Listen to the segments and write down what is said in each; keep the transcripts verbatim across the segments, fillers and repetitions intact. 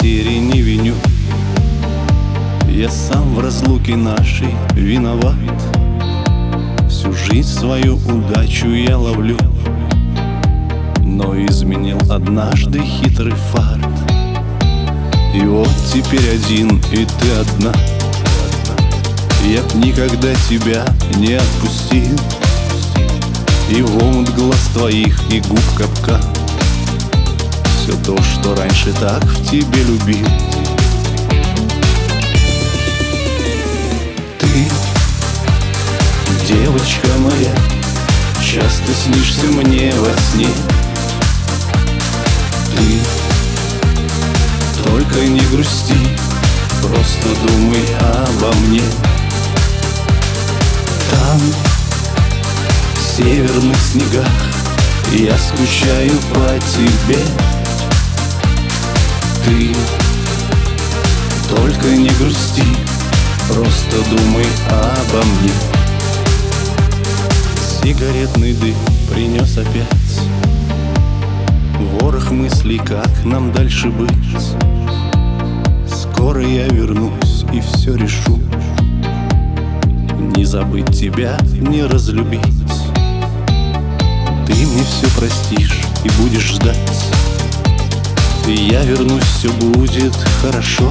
потери не виню. Я сам в разлуке нашей виноват. Всю жизнь свою удачу я ловлю, но изменил однажды хитрый фарт. И вот теперь один, и ты одна. Я б никогда тебя не отпустил, и в омут глаз твоих и губ капкан. Все то, что раньше так в тебе любил. Ты, девочка моя, часто снишься мне во сне. Ты только не грусти, просто думай обо мне. Там, в северных снегах, я скучаю по тебе. Ты только не грусти, просто думай обо мне. Сигаретный дым принес опять ворох мыслей, как нам дальше быть. Скоро я вернусь и все решу. Не забыть тебя, не разлюбить. Ты мне все простишь и будешь ждать. И я вернусь, все будет хорошо.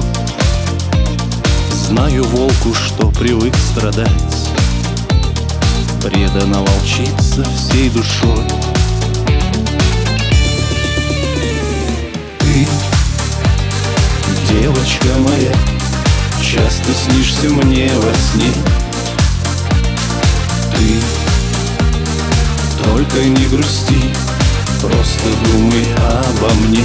Знаю волку, что привык страдать, преданно волчица всей душой. Ты, девочка моя, часто снишься мне во сне. Ты только не грусти, просто думай обо мне.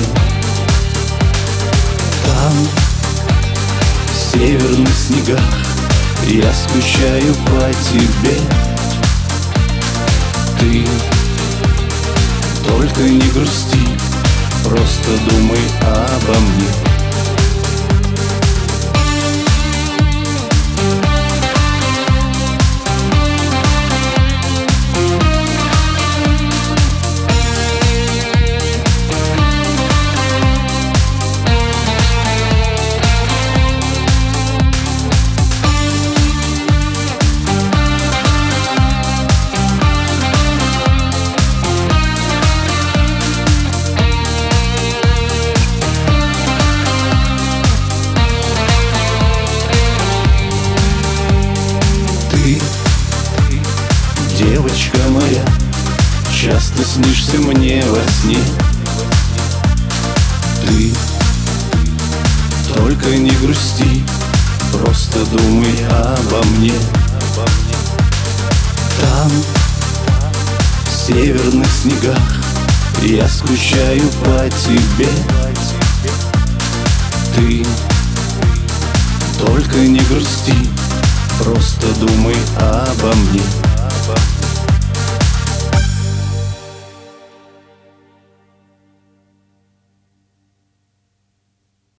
Там, в северных снегах, я скучаю по тебе. Ты только не грусти, просто думай обо мне. Девочка моя, часто снишься мне во сне. Ты только не грусти, просто думай обо мне. Там, в северных снегах, я скучаю по тебе. Ты только не грусти, просто думай обо мне.